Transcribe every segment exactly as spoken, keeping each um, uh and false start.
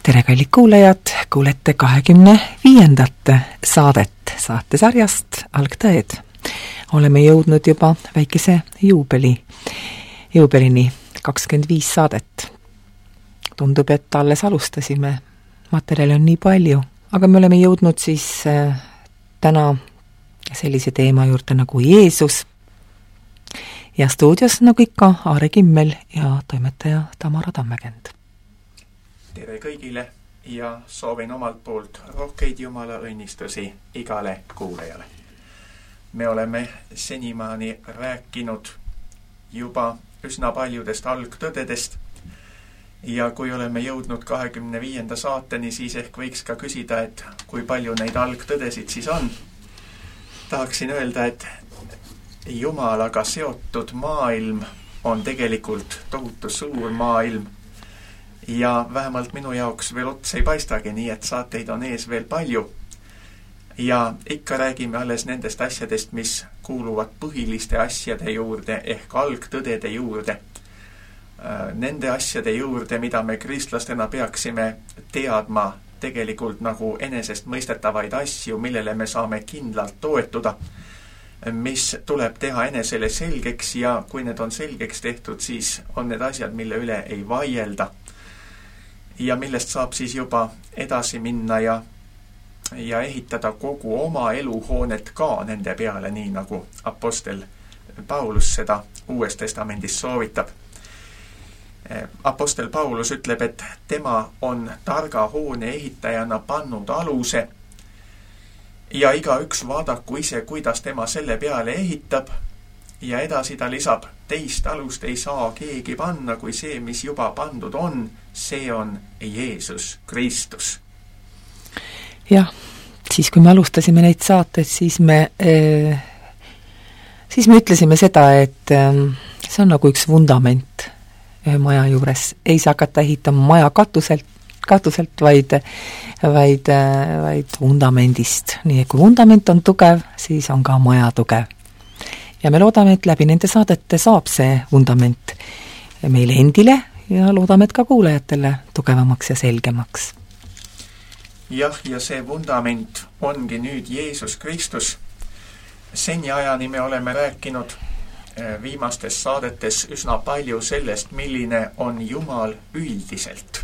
tere, kallid kuulajad, kuulete kahekümne viiendat saadet saatesarjast Algtõed. Oleme jõudnud juba väikese juubeli, juubelini kakskümmend viis saadet. Tundub, et alles alustasime, materjali on nii palju, aga me oleme jõudnud siis äh, täna sellise teema juurde nagu Jeesus. Ja stuudios nagu ikka Aare Kimmel ja toimetaja Tamara Tammäkend. Tere kõigile ja soovin omalt poolt rohkeid Jumala õnnistusi igale kuulajale. Me oleme senimaani rääkinud juba üsna paljudest algtõdedest ja kui oleme jõudnud kahekümne viienda saateni, siis ehk võiks ka küsida, et kui palju neid algtõdesid siis on. Tahaksin öelda, et Jumalaga seotud maailm on tegelikult tohutu suur maailm ja vähemalt minu jaoks veel ots ei paistagi, nii et saateid on ees veel palju. Ja ikka räägime alles nendest asjadest, mis kuuluvad põhiliste asjade juurde ehk algtõdede juurde. Nende asjade juurde, mida me kristlastena peaksime teadma tegelikult nagu enesest mõistetavaid asju, millele me saame kindlalt toetuda, mis tuleb teha enesele selgeks ja kui need on selgeks tehtud, siis on need asjad, mille üle ei vaielda ja millest saab siis juba edasi minna ja, ja ehitada kogu oma eluhoonet ka nende peale, nii nagu apostel Paulus seda Uues Testamendis soovitab. Apostel Paulus ütleb, et tema on targa hoone ehitajana pannud aluse ja igaüks vaadaku ise, kuidas tema selle peale ehitab ja edasi ta lisab, teist alust ei saa keegi panna, kui see, mis juba pandud on, see on Jeesus Kristus. Jah, siis kui me alustasime neid saateid, siis me, äh, siis me ütlesime seda, et äh, see on nagu üks vundament ühe maja juures. Ei saa hakata ehitama maja katuselt, katuselt vaid, vaid, vaid vundamendist. Nii et kui vundament on tugev, siis on ka maja tugev. Ja me loodame, et läbi nende saadete saab see vundament meile endile ja loodame, et ka kuulajatele tugevamaks ja selgemaks. Jah, ja see vundament ongi nüüd Jeesus Kristus. Seni ajani me oleme rääkinud viimastes saadetes üsna palju sellest, milline on Jumal üldiselt.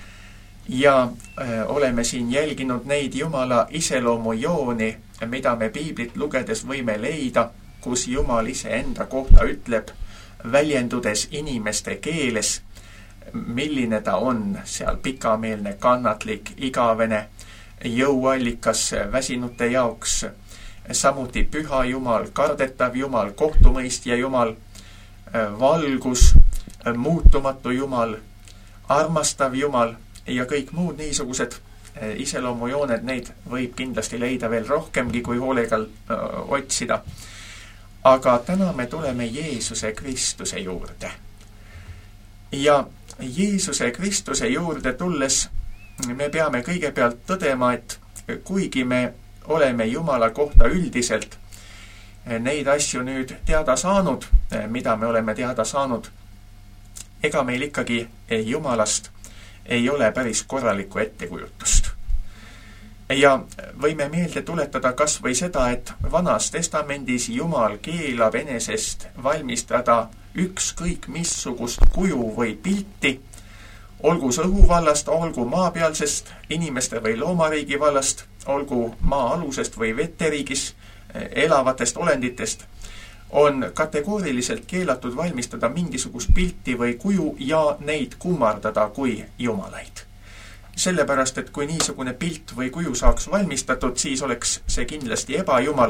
Ja äh, oleme siin jälginud neid Jumala iseloomujooni, mida me piiblit lugedes võime leida, kus Jumal ise enda kohta ütleb, väljendudes inimeste keeles, milline ta on seal pikameelne, kannatlik, igavene, jõuallikas väsinute jaoks, samuti püha Jumal, kardetav Jumal, kohtumõistja Jumal, valgus, muutumatu Jumal, armastav Jumal ja kõik muud niisugused iseloomujooned, neid võib kindlasti leida veel rohkemgi, kui hoolega otsida. Aga täna me tuleme Jeesuse Kristuse juurde. Ja Jeesuse Kristuse juurde tulles me peame kõigepealt tõdema, et kuigi me oleme Jumala kohta üldiselt neid asju nüüd teada saanud, mida me oleme teada saanud, ega meil ikkagi Jumalast ei ole päris korralikku ettekujutust. Ja võime meelde tuletada kas või seda, et Vanas Testamendis Jumal keelab enesest valmistada ükskõik missugust kuju või pilti, olgu õhu vallast, olgu maapealsest, inimeste või loomariigi vallast, olgu maa-alusest või veteriigis elavatest olenditest, on kategooriliselt keelatud valmistada mingisugust pilti või kuju ja neid kummardada kui jumalaid. Sellepärast, et kui niisugune pilt või kuju saaks valmistatud, siis oleks see kindlasti ebajumal.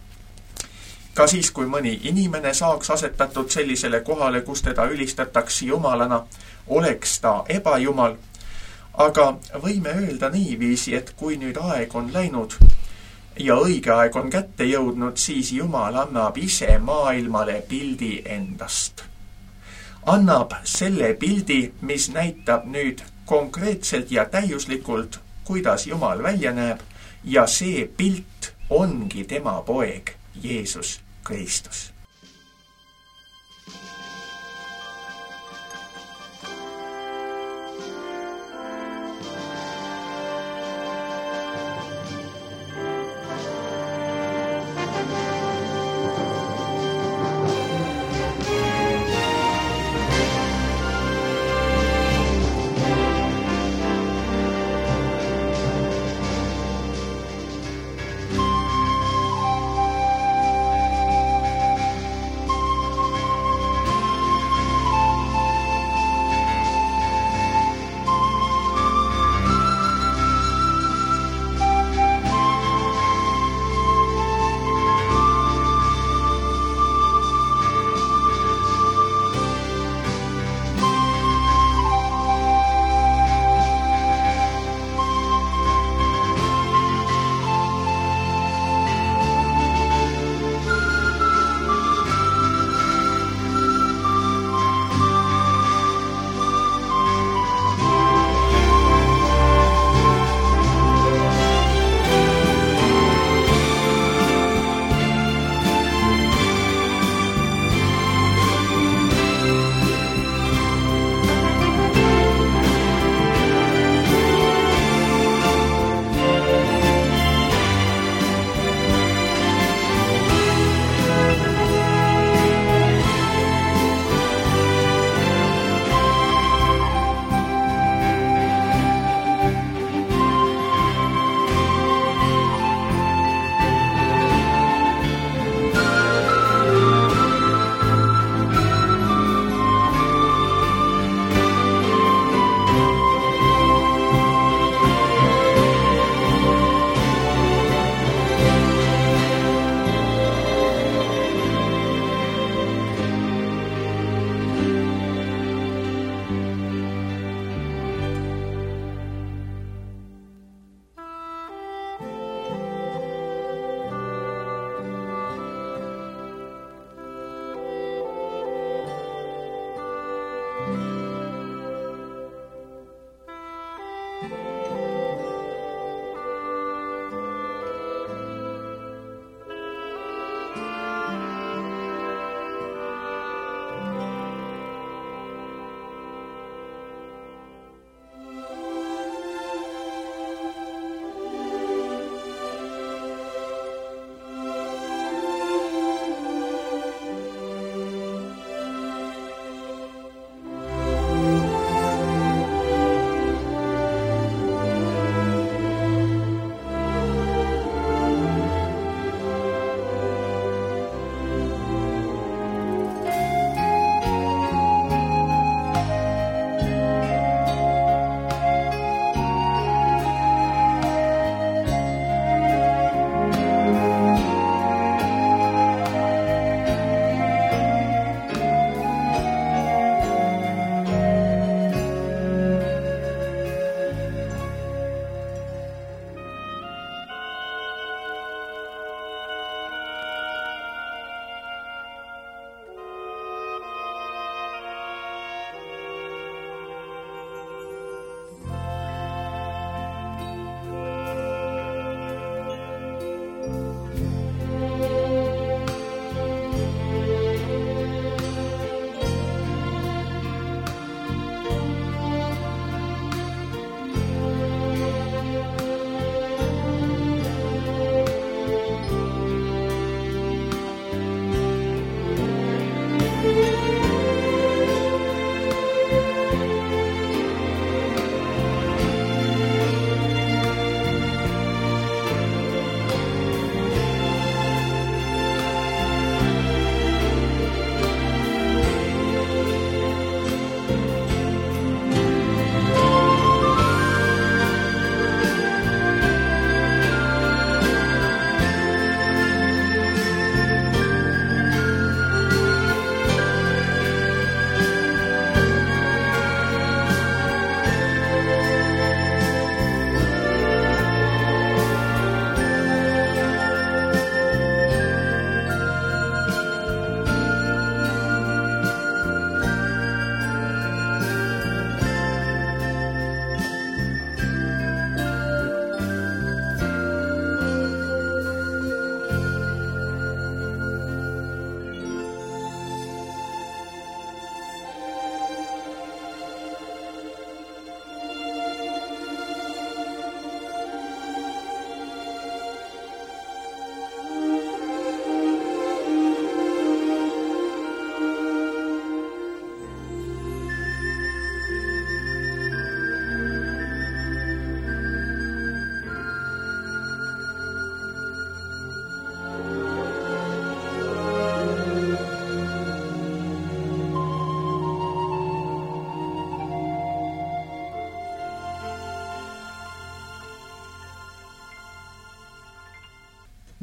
Ka siis, kui mõni inimene saaks asetatud sellisele kohale, kus teda ülistataks jumalana, oleks ta ebajumal. Aga võime öelda niiviisi, et kui nüüd aeg on läinud ja õige aeg on kätte jõudnud, siis Jumal annab ise maailmale pildi endast. Annab selle pildi, mis näitab nüüd konkreetselt ja täiuslikult, kuidas Jumal välja näeb, ja see pilt ongi tema poeg, Jeesus Kristus.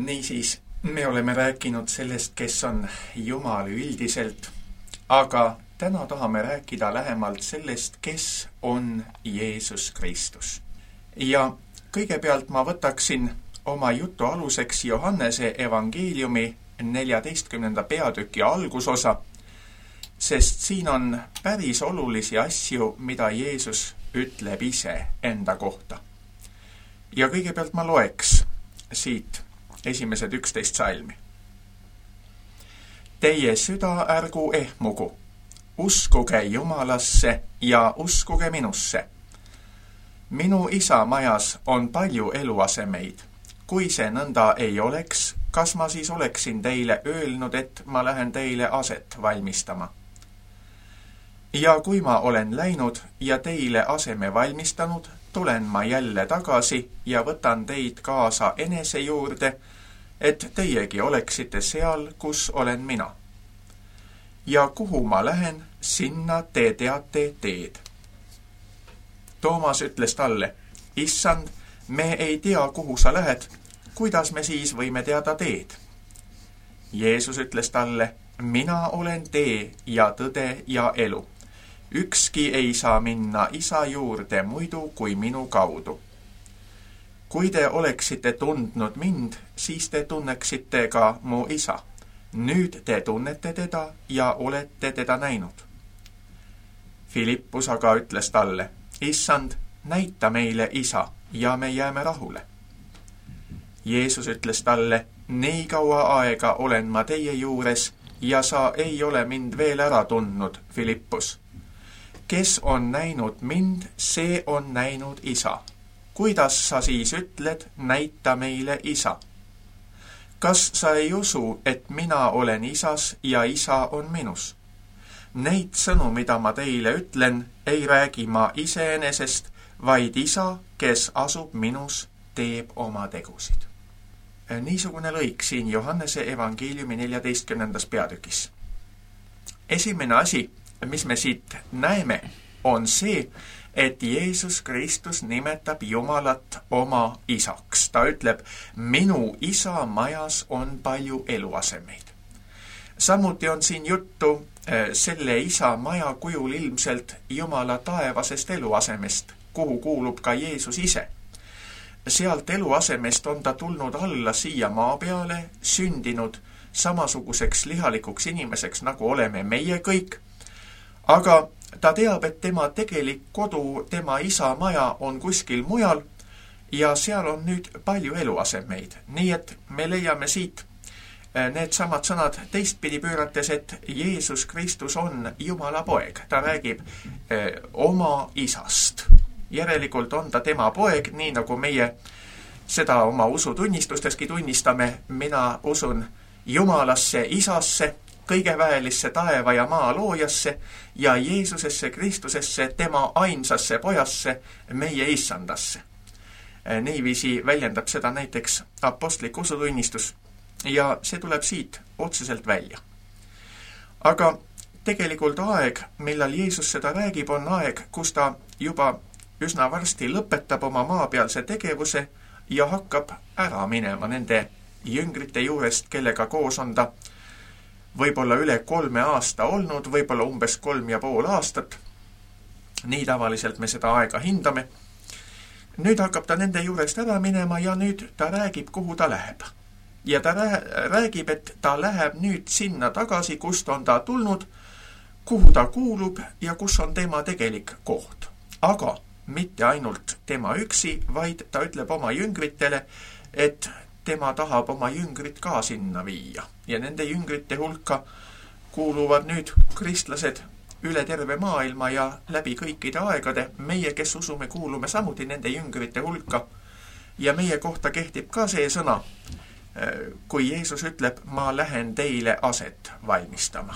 Niisiis, me oleme rääkinud sellest, kes on Jumal üldiselt, aga täna tahame rääkida lähemalt sellest, kes on Jeesus Kristus. Ja kõigepealt ma võtaksin oma jutu aluseks Johannese evangeeliumi neljateistkümnenda peatüki algusosa, sest siin on päris olulisi asju, mida Jeesus ütleb ise enda kohta. Ja kõigepealt ma loeks siit esimesed üksteist salmi. Teie süda ärgu ehmugu, uskuge Jumalasse ja uskuge minusse. Minu isa majas on palju eluasemeid. Kui see nõnda ei oleks, kas ma siis oleksin teile öelnud, et ma lähen teile aset valmistama? Ja kui ma olen läinud ja teile aseme valmistanud, tulen ma jälle tagasi ja võtan teid kaasa enese juurde, et teiegi oleksite seal, kus olen mina. Ja kuhu ma lähen, sinna te teate teed. Toomas ütles talle, issand, me ei tea, kuhu sa lähed, kuidas me siis võime teada teed? Jeesus ütles talle, mina olen tee ja tõde ja elu. Ükski ei saa minna isa juurde muidu kui minu kaudu. Kui te oleksite tundnud mind, siis te tunneksite ka mu isa. Nüüd te tunnete teda ja olete teda näinud. Filippus aga ütles talle, issand, näita meile isa ja me jääme rahule. Jeesus ütles talle, nii kaua aega olen ma teie juures ja sa ei ole mind veel ära tundnud, Filippus. Kes on näinud mind, see on näinud isa. Kuidas sa siis ütled, näita meile isa? Kas sa ei usu, et mina olen isas ja isa on minus? Neid sõnu, mida ma teile ütlen, ei räägi ma iseenesest, vaid isa, kes asub minus, teeb oma tegusid. Niisugune lõik siin Johannese evangeeliumi neljateistkümnendas peatükis. Esimene asi, mis me siit näeme, on see, et Jeesus Kristus nimetab Jumalat oma isaks. Ta ütleb, minu isa majas on palju eluasemeid. Samuti on siin juttu selle isa maja kujul ilmselt Jumala taevasest eluasemest, kuhu kuulub ka Jeesus ise. Sealt eluasemest on ta tulnud alla siia maa peale, sündinud samasuguseks lihalikuks inimeseks, nagu oleme meie kõik, aga ta teab, et tema tegelik kodu, tema isa maja on kuskil mujal ja seal on nüüd palju eluasemeid. Nii et me leiame siit need samad sõnad teistpidi pöörates, et Jeesus Kristus on Jumala poeg. Ta räägib eh, oma isast. Järelikult on ta tema poeg, nii nagu meie seda oma usutunnistusteski tunnistame. Mina usun Jumalasse, isasse, kõige väelisse taeva ja maa loojasse ja Jeesusesse Kristusesse, tema ainsasse pojasse, meie issandasse. Niiviisi väljendab seda näiteks apostlik usutunnistus ja see tuleb siit otseselt välja. Aga tegelikult aeg, millal Jeesus seda räägib, on aeg, kus ta juba üsna varsti lõpetab oma maapealse tegevuse ja hakkab ära minema nende jüngrite juurest, kellega koos on ta võib-olla üle kolme aasta olnud, võib-olla umbes kolm ja pool aastat. Nii tavaliselt me seda aega hindame. Nüüd hakkab ta nende juurest ära minema ja nüüd ta räägib, kuhu ta läheb. Ja ta räägib, et ta läheb nüüd sinna tagasi, kust on ta tulnud, kuhu ta kuulub ja kus on tema tegelik koht. Aga mitte ainult tema üksi, vaid ta ütleb oma jüngritele, et tema tahab oma jüngrit ka sinna viia. Ja nende jüngrite hulka kuuluvad nüüd kristlased üle terve maailma ja läbi kõikide aegade. Meie, kes usume, kuulume samuti nende jüngrite hulka. Ja meie kohta kehtib ka see sõna, kui Jeesus ütleb, ma lähen teile aset valmistama.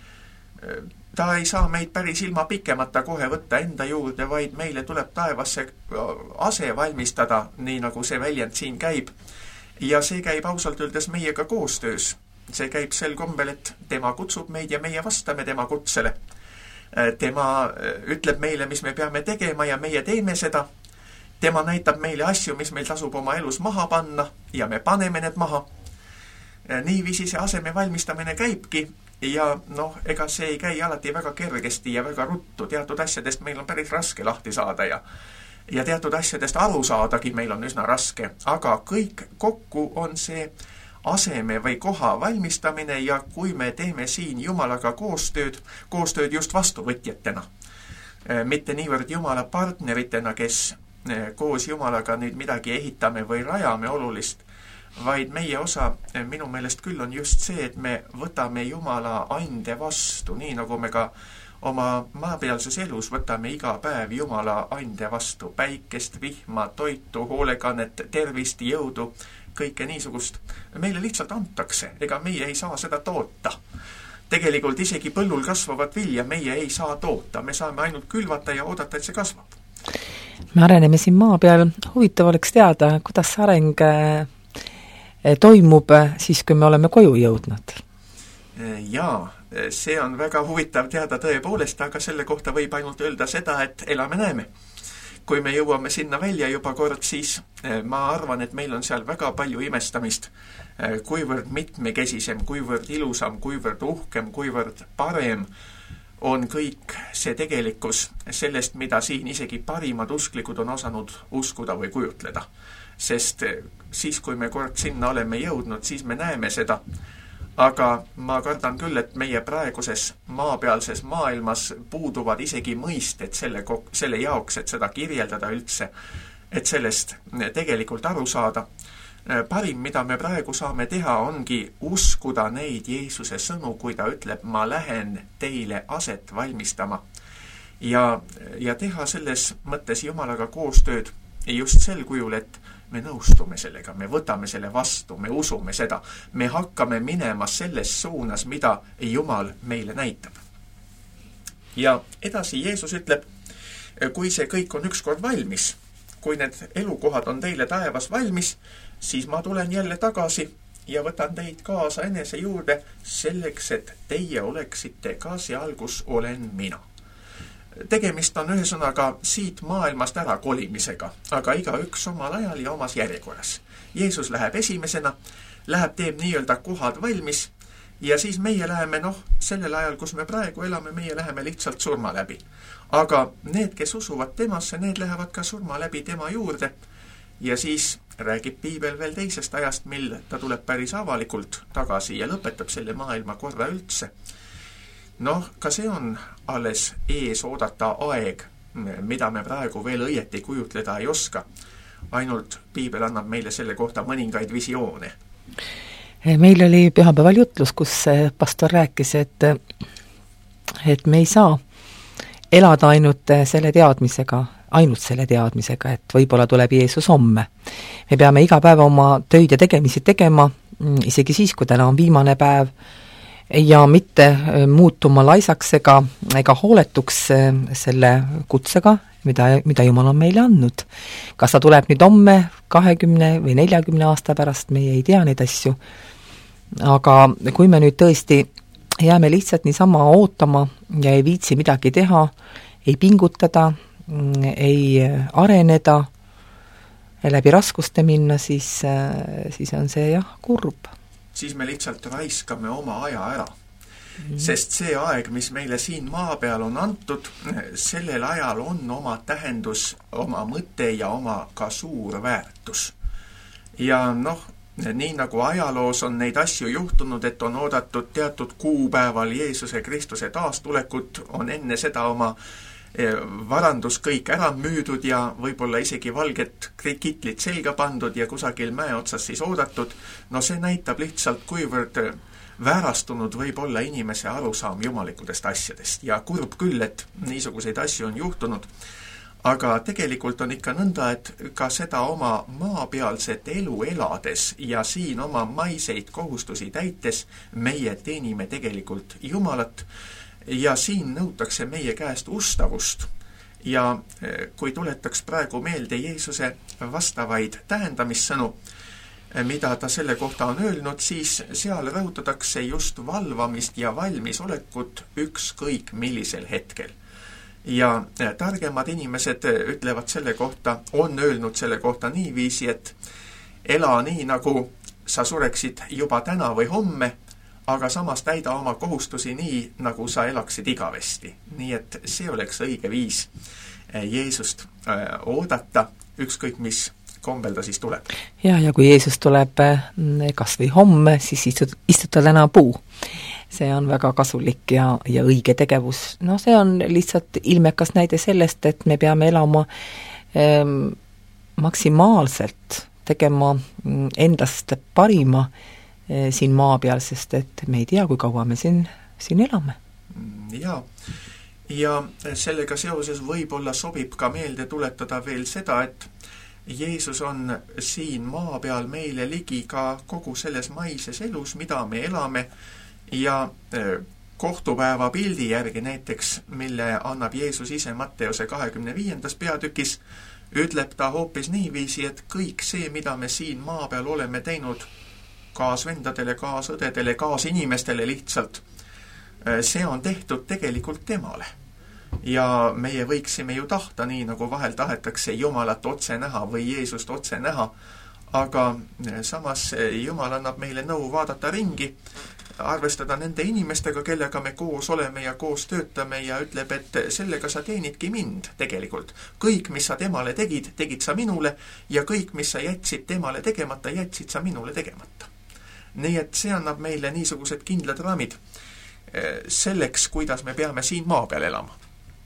Ta ei saa meid päris ilma pikemata kohe võtta enda juurde, vaid meile tuleb taevasse ase valmistada, nii nagu see väljend siin käib. Ja see käib ausalt öeldes meiega koostöös. See käib sel kombel, et tema kutsub meid ja meie vastame tema kutsele. Tema ütleb meile, mis me peame tegema ja meie teeme seda. tema näitab meile asju, mis meil tasub oma elus maha panna ja me paneme need maha. Niiviisi see aseme valmistamine käibki ja noh, ega see ei käi alati väga kergesti ja väga ruttu. Teatud asjadest meil on päris raske lahti saada ja, ja teatud asjadest aru saadagi meil on üsna raske, aga kõik kokku on see aseme või koha valmistamine ja kui me teeme siin Jumalaga koostööd, koostööd just vastuvõtjatena, mitte niivõrd Jumala partneritena, kes koos Jumalaga nüüd midagi ehitame või rajame olulist, vaid meie osa minu meelest küll on just see, et me võtame Jumala ande vastu, nii nagu me ka oma maapealses elus võtame iga päev Jumala ande vastu, päikest, vihma, toitu, hoolekannet, tervist, jõudu, kõike niisugust. Meile lihtsalt antakse, ega meie ei saa seda toota. Tegelikult isegi põllul kasvavat vilja meie ei saa toota, me saame ainult külvata ja oodata, et see kasvab. Me areneme siin maa peal, huvitav oleks teada, kuidas see areng toimub siis, kui me oleme koju jõudnud. Jaa, see on väga huvitav teada tõepoolest, aga selle kohta võib ainult öelda seda, et elame näeme. Kui me jõuame sinna välja juba kord, siis ma arvan, et meil on seal väga palju imestamist, kuivõrd mitmekesisem, kuivõrd ilusam, kuivõrd uhkem, kuivõrd parem on kõik see tegelikkus sellest, mida siin isegi parimad usklikud on osanud uskuda või kujutleda. Sest siis, kui me kord sinna oleme jõudnud, siis me näeme seda. Aga ma kardan küll, et meie praeguses maapealses maailmas puuduvad isegi mõisted selle, selle jaoks, et seda kirjeldada üldse, et sellest tegelikult aru saada. Parim, mida me praegu saame teha, ongi uskuda neid Jeesuse sõnu, kui ta ütleb, ma lähen teile aset valmistama. Ja, ja teha selles mõttes Jumalaga koostööd just sel kujul, et me nõustume sellega, me võtame selle vastu, me usume seda, me hakkame minema selles suunas, mida Jumal meile näitab. Ja edasi Jeesus ütleb, kui see kõik on ükskord valmis, kui need elukohad on teile taevas valmis, siis ma tulen jälle tagasi ja võtan teid kaasa enese juurde selleks, et teie oleksite ka seal, kus olen mina. Tegemist on ühesõnaga siit maailmast ära kolimisega, aga iga üks omal ajal ja omas järjekorras. Jeesus läheb esimesena, läheb teeb nii-öelda kohad valmis ja siis meie läheme, noh, sellel ajal, kus me praegu elame, meie läheme lihtsalt surma läbi. Aga need, kes usuvad temasse, need lähevad ka surma läbi tema juurde ja siis räägib Piibel veel teisest ajast, mil ta tuleb päris avalikult tagasi ja lõpetab selle maailma korra üldse. Noh, ka see on alles ees oodata aeg, mida me praegu veel õieti kujutleda ei oska. Ainult Piibel annab meile selle kohta mõningaid visioone. Meil oli pühapäeval jutlus, kus pastor rääkis, et, et me ei saa elada ainult selle teadmisega, ainult selle teadmisega, et võib-olla tuleb Jeesus homme. Me peame iga päev oma töid ja tegemisi tegema, isegi siis, kui täna on viimane päev, ja mitte muutuma laisaks ega, ega hooletuks selle kutsega, mida, mida Jumal on meile andnud. Kas ta tuleb nüüd homme kahekümne või neljakümne aasta pärast, meie ei tea neid asju. Aga kui me nüüd tõesti jääme lihtsalt niisama ootama ja ei viitsi midagi teha, ei pingutada, ei areneda, läbi raskuste minna, siis, siis on see jah, kurb. Siis me lihtsalt raiskame oma aja ära. Mm. Sest see aeg, mis meile siin maa peal on antud, sellel ajal on oma tähendus, oma mõte ja oma ka suur väärtus. Ja noh, nii nagu ajaloos on neid asju juhtunud, et on oodatud teatud kuupäeval Jeesuse Kristuse taastulekut, on enne seda oma varandus kõik ära müüdud ja võib-olla isegi valget kitlit selga pandud ja kusagil mäe otsas siis oodatud. No see näitab lihtsalt, kuivõrd väärastunud võib olla inimese arusaam jumalikudest asjadest. Ja kurb küll, et niisuguseid asju on juhtunud. Aga tegelikult on ikka nõnda, et ka seda oma maapealset elu elades ja siin oma maiseid kohustusi täites meie teenime tegelikult Jumalat. Ja siin nõutakse meie käest ustavust ja kui tuletaks praegu meelde Jeesuse vastavaid tähendamissõnu, mida ta selle kohta on öelnud, siis seal rõhutatakse just valvamist ja valmisolekut ükskõik millisel hetkel. ja targemad inimesed ütlevad selle kohta, on öelnud selle kohta niiviisi, et ela nii, nagu sa sureksid juba täna või homme, aga samas täida oma kohustusi nii, nagu sa elaksid igavesti. Nii et see oleks õige viis Jeesust oodata, ükskõik mis kombel ta siis tuleb. Ja, ja kui Jeesus tuleb kas või homme, siis istud, istuta täna puu. See on väga kasulik ja, ja õige tegevus. No see on lihtsalt ilmekas näide sellest, et me peame elama ähm, maksimaalselt tegema endast parima äh, siin maa peal, sest et me ei tea, kui kaua me siin, siin elame. Ja, ja sellega seoses võib-olla sobib ka meelde tuletada veel seda, et Jeesus on siin maa peal meile ligi ka kogu selles maises elus, mida me elame, ja kohtupäeva pildi järgi näiteks, mille annab Jeesus ise Matteuse kahekümne viiendas peatükis, ütleb ta hoopis niiviisi, et kõik see, mida me siin maa peal oleme teinud kaasvendadele, kaasõdedele, kaasinimestele lihtsalt, see on tehtud tegelikult temale. Ja meie võiksime ju tahta, nii nagu vahel tahetakse Jumalat otse näha või Jeesust otse näha, aga samas Jumal annab meile nõu vaadata ringi, arvestada nende inimestega, kellega me koos oleme ja koos töötame, ja ütleb, et sellega sa teenidki mind tegelikult. Kõik, mis sa temale tegid, tegid sa minule, ja kõik, mis sa jätsid temale tegemata, jätsid sa minule tegemata. Nii et see annab meile niisugused kindlad raamid selleks, kuidas me peame siin maa peal elama.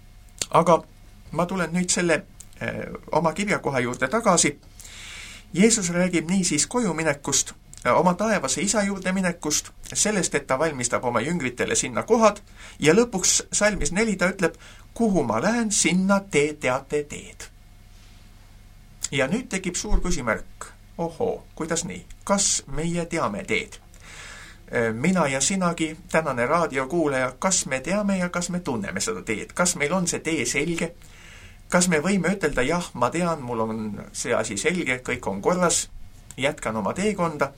Aga ma tulen nüüd selle eh, oma kirjakoha juurde tagasi. Jeesus räägib niisiis koju minekust, oma taevase isa juurde minekust, sellest, et ta valmistab oma jüngritele sinna kohad, ja lõpuks salmis neli ta ütleb, kuhu ma lähen, sinna te teate teed. Ja nüüd tekib suur küsimärk, ohoo, kuidas nii? Kas meie teame teed? Mina ja sinagi, tänane raadiokuulaja, kas me teame ja kas me tunneme seda teed? Kas meil on see tee selge? Kas me võime ütelda, jah, ma tean, mul on see asi selge, kõik on korras, jätkan oma teekonda?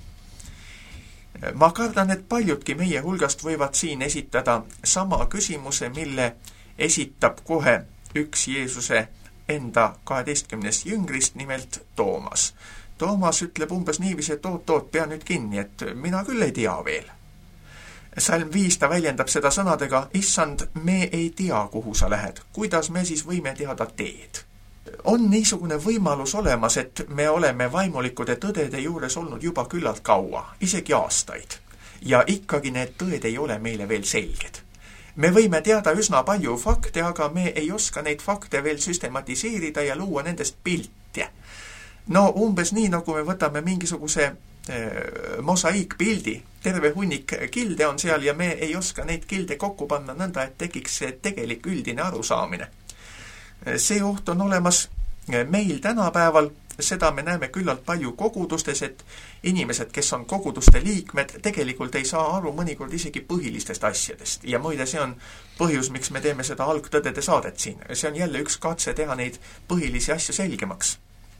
Ma kardan, et paljudki meie hulgast võivad siin esitada sama küsimuse, mille esitab kohe üks Jeesuse enda kaheteistkümnest jüngrist, nimelt Toomas. Toomas ütleb umbes niiviisi, et oot, oot, pea nüüd kinni, et mina küll ei tea veel. Salm viis ta väljendab seda sõnadega, issand, me ei tea, kuhu sa lähed. Kuidas me siis võime teada teed? On niisugune võimalus olemas, et me oleme vaimulikkude tõdede juures olnud juba küllalt kaua, isegi aastaid. Ja ikkagi need tõed ei ole meile veel selged. Me võime teada üsna palju fakte, aga me ei oska neid fakte veel süstematiseerida ja luua nendest pilti. No umbes nii, nagu me võtame mingisuguse eh, mosaiikpildi, terve hunnik kilde on seal ja me ei oska neid kilde kokku panna nõnda, et tekiks see tegelik üldine arusaamine. See oht on olemas meil tänapäeval, seda me näeme küllalt palju kogudustes, et inimesed, kes on koguduste liikmed, tegelikult ei saa aru mõnikord isegi põhilistest asjadest. Ja muide, see on põhjus, miks me teeme seda algtõdede saadet siin. See on jälle üks katse teha neid põhilisi asju selgemaks.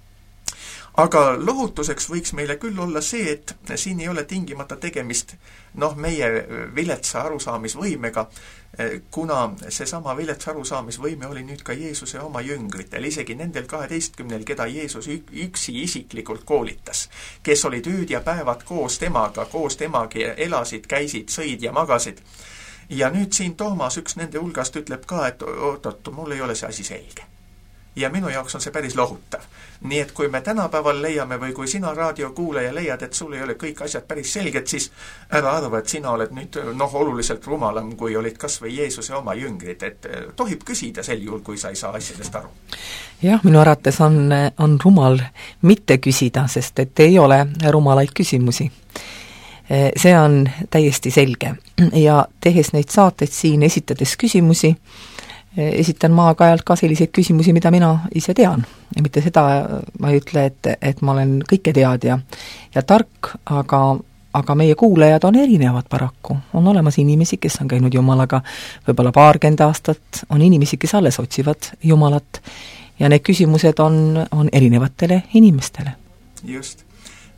Aga lohutuseks võiks meile küll olla see, et siin ei ole tingimata tegemist noh, meie viletsa arusaamisvõimega, kuna seesama viletsa arusaamisvõime oli nüüd ka Jeesuse oma jüngritel, isegi nendel kaheteistkümnel, keda Jeesus üksi isiklikult koolitas, kes olid ööd ja päevad koos temaga, koos temagi elasid, käisid, sõid ja magasid. Ja nüüd siin Toomas, üks nende hulgast, ütleb ka, et oot, oot, mul ei ole see asi selge. Ja minu jaoks on see päris lohutav. Nii et kui me tänapäeval leiame või kui sina raadiokuulaja leiad, et sul ei ole kõik asjad päris selged, siis ära arva, et sina oled nüüd noh, oluliselt rumalam, kui olid kas või Jeesuse oma jüngrid, et tohib küsida sel juhul, kui sa ei saa asjadest aru. Jah, minu arvates on, on rumal mitte küsida, sest et ei ole rumalaid küsimusi. See on täiesti selge. Ja tehes neid saateid siin, esitades küsimusi, esitan ma aeg-ajalt ka selliseid küsimusi, mida mina ise tean. Ja mitte seda ma ei ütle, et, et ma olen kõike tead ja, ja tark, aga, aga meie kuulajad on erinevad paraku. On olemas inimesi, kes on käinud Jumalaga võib-olla paarkümmend aastat, on inimesi, kes alles otsivad Jumalat ja need küsimused on, on erinevatele inimestele. Just.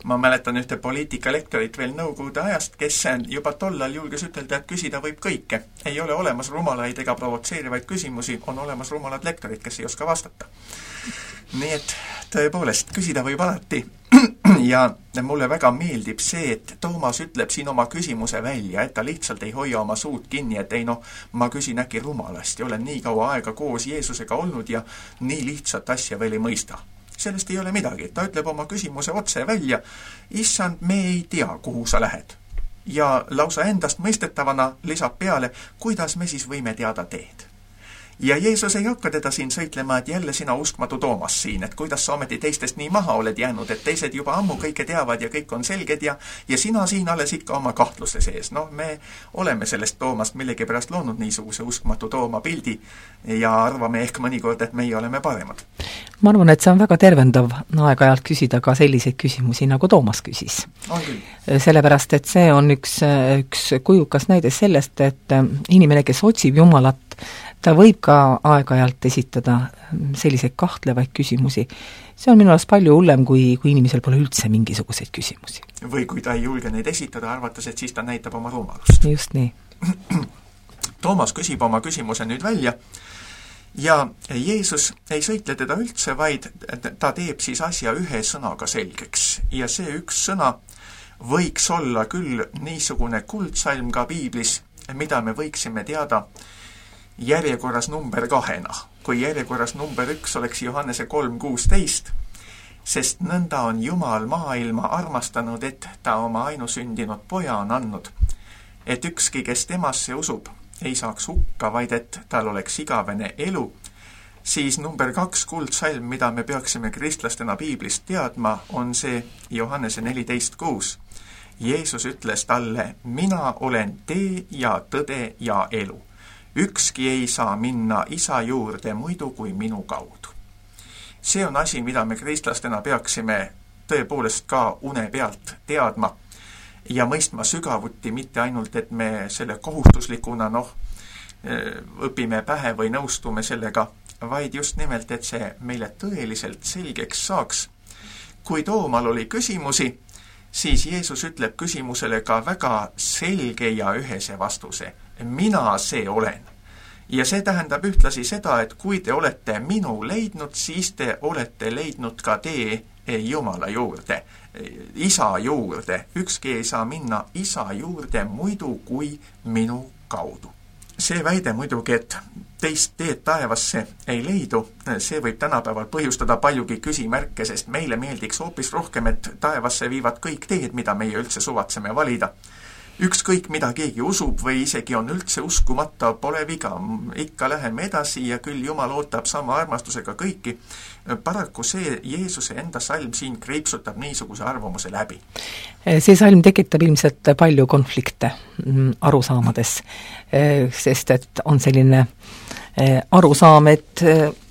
ma mäletan ühte poliitikalektorit veel nõukogude ajast, kes juba tollal julges ütelda, et küsida võib kõike. Ei ole olemas rumalaid ega provotseerivaid küsimusi, on olemas rumalad lektorid, kes ei oska vastata. Nii et tõepoolest, küsida võib alati. Ja mulle väga meeldib see, et Toomas ütleb siin oma küsimuse välja, et ta lihtsalt ei hoia oma suud kinni, et ei noh, ma küsin äkki rumalasti, olen nii kaua aega koos Jeesusega olnud ja nii lihtsat asja veel ei mõista. Sellest ei ole midagi. Ta ütleb oma küsimuse otse välja, issand, me ei tea, kuhu sa lähed. Ja lausa endast mõistetavana lisab peale, kuidas me siis võime teada teed. Ja Jeesus ei hakka teda siin sõitlema, et jälle sina uskmatu Toomas siin, et kuidas sa ometi teistest nii maha oled jäänud, et teised juba ammu kõike teavad ja kõik on selged ja, ja sina siin alles ikka oma kahtluse sees. Noh, me oleme sellest Toomast millegi pärast loonud niisuguse uskmatu Tooma pildi ja arvame ehk mõnikord, et meie oleme paremad. Ma arvan, et see on väga tervendav aeg-ajalt küsida ka selliseid küsimusi, nagu Toomas küsis. On küll. Sellepärast, et see on üks, üks kujukas näide sellest, et inimene, kes otsib Jumalat, ta võib ka aeg-ajalt esitada selliseid kahtlevaid küsimusi. See on minu arust palju hullem, kui, kui inimesel pole üldse mingisuguseid küsimusi. Või kui ta ei julge neid esitada, arvates, et siis ta näitab oma rumalust. Just nii. Toomas küsib oma küsimuse nüüd välja ja Jeesus ei sõitle teda üldse, vaid ta teeb siis asja ühe sõnaga selgeks. Ja see üks sõna võiks olla küll niisugune kuldsalm ka piiblis, mida me võiksime teada järjekorras number kahena, kui järjekorras number üks oleks Johannese kolm kuusteist, sest nõnda on Jumal maailma armastanud, et ta oma ainusündinud poja on andnud, et ükski, kes temasse usub, ei saaks hukka, vaid et tal oleks igavene elu, siis number kaks kuldsalm, mida me peaksime kristlastena piiblist teadma, on see Johannese neliteist kuus. Jeesus ütles talle, mina olen tee ja tõde ja elu. Ükski ei saa minna isa juurde muidu kui minu kaudu. See on asi, mida me kristlastena peaksime tõepoolest ka une pealt teadma ja mõistma sügavuti, mitte ainult, et me selle kohustuslikuna noh, õpime pähe või nõustume sellega, vaid just nimelt, et see meile tõeliselt selgeks saaks. Kui Toomal oli küsimusi, siis Jeesus ütleb küsimusele ka väga selge ja ühese vastuse. Mina see olen. Ja see tähendab ühtlasi seda, et kui te olete minu leidnud, siis te olete leidnud ka tee Jumala juurde, isa juurde. Ükski ei saa minna isa juurde muidu kui minu kaudu. See väide muidugi, et teist teed taevasse ei leidu, see võib tänapäeval põhjustada paljugi küsimärke, sest meile meeldiks hoopis rohkem, et taevasse viivad kõik teed, mida meie üldse suvatseme valida. Ükskõik, mida keegi usub või isegi on üldse uskumata, pole viga. Ikka läheme edasi ja küll Jumal ootab sama armastusega kõiki. Paraku see Jeesuse enda salm siin kriipsutab niisuguse arvamuse läbi. See salm tekitab ilmselt palju konflikte arusaamades, sest et on selline arusaam, et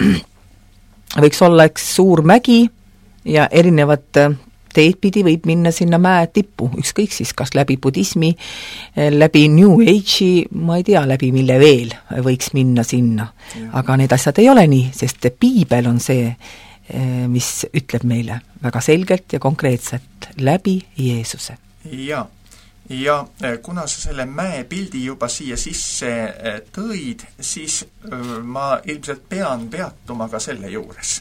võiks olla üks suur mägi ja erinevad teed pidi võib minna sinna mäe tippu, ükskõik siis, kas läbi budismi, läbi New Age'i, ma ei tea, läbi mille veel võiks minna sinna. Ja. Aga need asjad ei ole nii, sest piibel on see, mis ütleb meile väga selgelt ja konkreetselt läbi Jeesuse. Ja, ja kuna sa selle mäe pildi juba siia sisse tõid, siis ma ilmselt pean peatuma ka selle juures.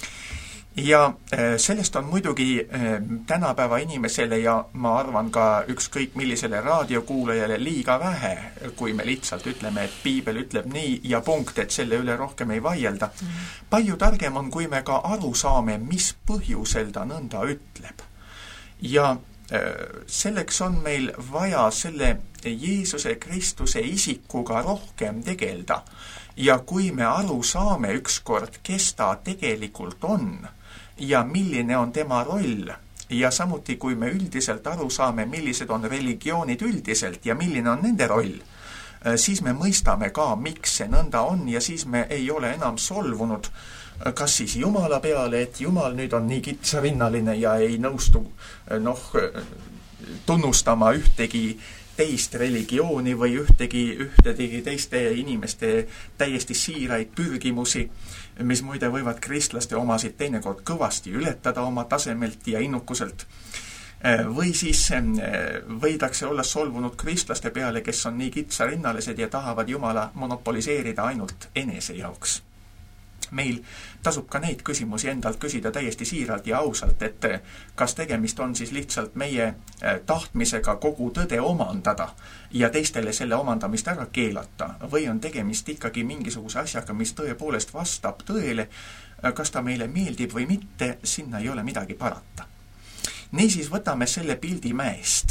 Ja sellest on muidugi tänapäeva inimesele ja ma arvan ka ükskõik millisele raadiokuulajale liiga vähe, kui me lihtsalt ütleme, et piibel ütleb nii ja punkt, et selle üle rohkem ei vaielda. Mm. Palju targem on, kui me ka aru saame, mis põhjusel ta nõnda ütleb. Ja selleks on meil vaja selle Jeesuse Kristuse isikuga rohkem tegelda. Ja kui me aru saame ükskord, kes ta tegelikult on, ja milline on tema roll ja samuti kui me üldiselt aru saame, millised on religioonid üldiselt ja milline on nende roll, siis me mõistame ka, miks see nõnda on ja siis me ei ole enam solvunud kas siis Jumala peale, et Jumal nüüd on nii kitsarinnaline ja ei nõustu noh, tunnustama ühtegi teist religiooni või ühtegi, ühtegi teiste inimeste täiesti siiraid pürgimusi, mis muide võivad kristlaste omasid teinekord kõvasti ületada oma tasemelt ja innukuselt. või siis võidakse olla solvunud kristlaste peale, kes on nii kitsarinnalised ja tahavad Jumala monopoliseerida ainult enese jaoks. Meil tasub ka neid küsimusi endalt küsida täiesti siiralt ja ausalt, et kas tegemist on siis lihtsalt meie tahtmisega kogu tõde omandada ja teistele selle omandamist ära keelata, või on tegemist ikkagi mingisuguse asjaga, mis tõepoolest vastab tõele, kas ta meile meeldib või mitte, sinna ei ole midagi parata. Niisiis võtame selle pildi mäest.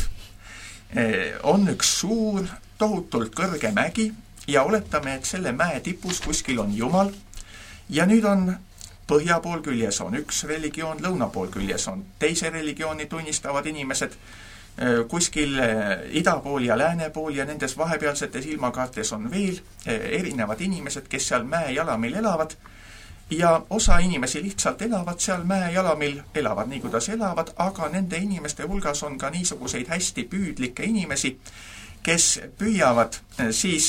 On üks suur, tohutult kõrge mägi ja oletame, et selle mäe tipus kuskil on Jumal. Ja nüüd on põhja pool küljes on üks religioon, lõuna pool küljes on teise religiooni tunnistavad inimesed, kuskil ida pool ja lääne pool ja nendes vahepealsetes ilmakaartes on veel erinevad inimesed, kes seal mäe jalamil elavad ja osa inimesi lihtsalt elavad seal mäe jalamil, elavad nii, kuidas elavad, aga nende inimeste hulgas on ka niisuguseid hästi püüdlikke inimesi, kes püüavad siis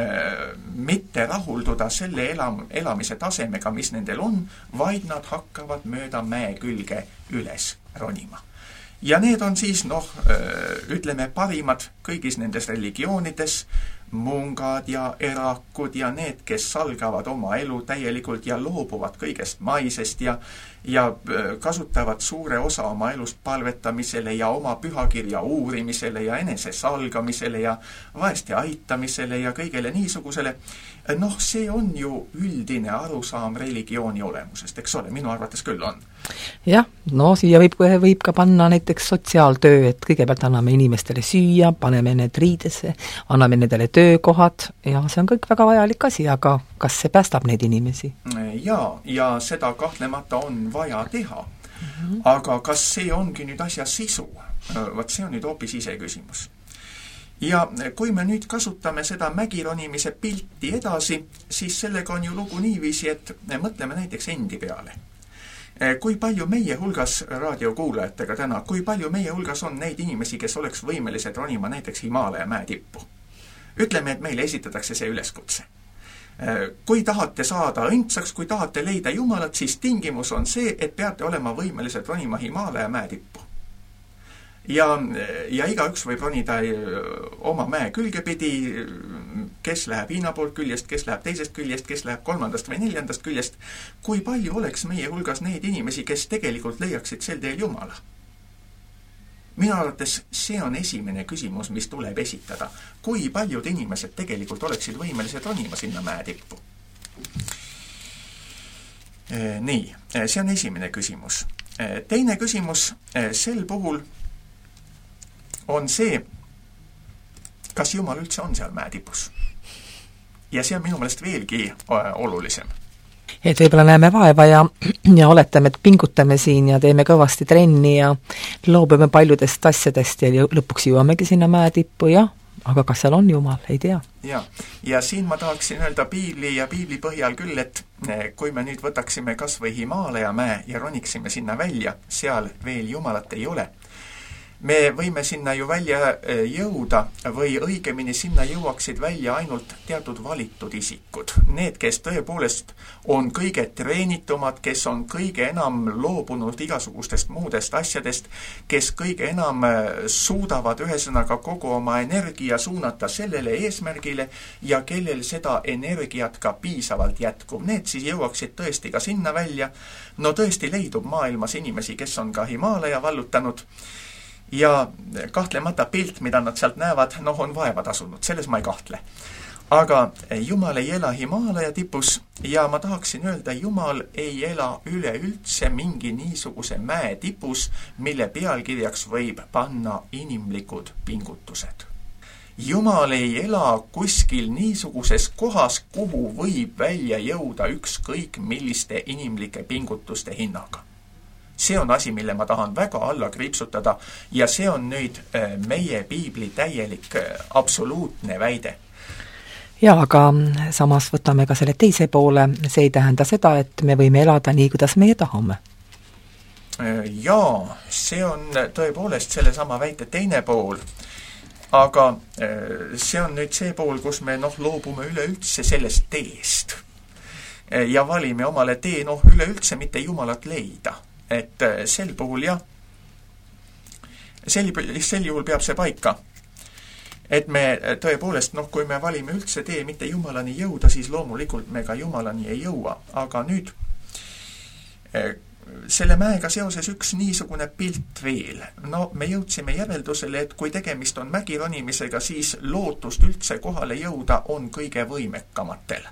mitte rahulduda selle elam, elamise tasemega, mis nendel on, vaid nad hakkavad mööda mäe külge üles ronima. Ja need on siis, noh, ütleme parimad kõigis nendes religioonides, mungad ja erakud ja need, kes salgavad oma elu täielikult ja loobuvad kõigest maisest ja, ja kasutavad suure osa oma elust palvetamisele ja oma pühakirja uurimisele ja enese salgamisele ja vaeste aitamisele ja kõigele niisugusele. Noh, see on ju üldine arusaam religiooni olemusest, eks ole, minu arvates küll on. Jah, no siia võib, võib ka panna näiteks sotsiaaltöö, et kõigepealt anname inimestele süüa, paneme need riidesse, anname nendele töökohad ja see on kõik väga vajalik asi, aga kas see päästab neid inimesi? Ja, ja seda kahtlemata on vaja teha. Mm-hmm. Aga kas see ongi nüüd asja sisu? Vaat see on nüüd hoopis ise küsimus. Ja kui me nüüd kasutame seda mägironimise pilti edasi, siis sellega on ju lugu niiviisi, et mõtleme näiteks endi peale. Kui palju meie hulgas raadiokuulajatega täna, kui palju meie hulgas on neid inimesi, kes oleks võimelised ronima näiteks Himaalaja mäe tippu? Ütleme, et meile esitatakse see üleskutse. Kui tahate saada õndsaks, kui tahate leida Jumalat, siis tingimus on see, et peate olema võimelised ronima Himaalaja mäe tippu. Ja, ja igaüks võib ronida oma mäe külgepidi, kes läheb Hiina poolt küljest, kes läheb teisest küljest, kes läheb kolmandast või neljandast küljest. Kui palju oleks meie hulgas neid inimesi, kes tegelikult leiaksid sel teel Jumala? Minu arvates see on esimene küsimus, mis tuleb esitada. Kui paljud inimesed tegelikult oleksid võimelised ronima sinna mäe tippu? Nii, see on esimene küsimus. Teine küsimus sel puhul on see, kas Jumal üldse on seal mäe tipus. Ja see on minu meelest veelgi olulisem. Et võib-olla näeme vaeva ja, ja oletame, et pingutame siin ja teeme kõvasti trenni ja loobume paljudest asjadest ja lõpuks jõuamegi sinna mäe tippu ja aga kas seal on Jumal, ei tea. Ja, ja siin ma tahaksin öelda piibli ja piibli põhjal küll, et kui me nüüd võtaksime kas või Himaalaja mäe ja roniksime sinna välja, seal veel Jumalat ei ole. Me võime sinna ju välja jõuda või õigemini sinna jõuaksid välja ainult teatud valitud isikud. Need, kes tõepoolest on kõige treenitumad, kes on kõige enam loobunud igasugustest muudest asjadest, kes kõige enam suudavad ühesõnaga kogu oma energia suunata sellele eesmärgile ja kellel seda energiat ka piisavalt jätkub. Need siis jõuaksid tõesti ka sinna välja. No tõesti leidub maailmas inimesi, kes on ka Himaalaja vallutanud. Ja kahtlemata pilt, mida nad sealt näevad, noh on vaeva tasunud, selles ma ei kahtle. Aga Jumal ei ela Himaalaja tipus ja ma tahaksin öelda, Jumal ei ela üleüldse mingi niisuguse mäe tipus, mille pealkirjaks võib panna inimlikud pingutused. Jumal ei ela kuskil niisuguses kohas, kuhu võib välja jõuda ükskõik milliste inimlike pingutuste hinnaga. See on asi, mille ma tahan väga alla kriipsutada ja see on nüüd meie piibli täielik absoluutne väide. Ja, aga samas võtame ka selle teise poole, see ei tähenda seda, et me võime elada nii, kuidas meie tahame. Jaa, see on tõepoolest selle sama väite teine pool, aga see on nüüd see pool, kus me noh, loobume üleüldse sellest teest ja valime omale tee noh, üleüldse mitte Jumalat leida. Et sel puhul jah, sel, sel juhul peab see paika, et me tõepoolest, noh, kui me valime üldse tee mitte Jumalani jõuda, siis loomulikult me ka Jumalani ei jõua. Aga nüüd selle mäega seoses üks niisugune pilt veel. No me jõudsime järeldusele, et kui tegemist on mägironimisega, siis lootust üldse kohale jõuda on kõige võimekamatel.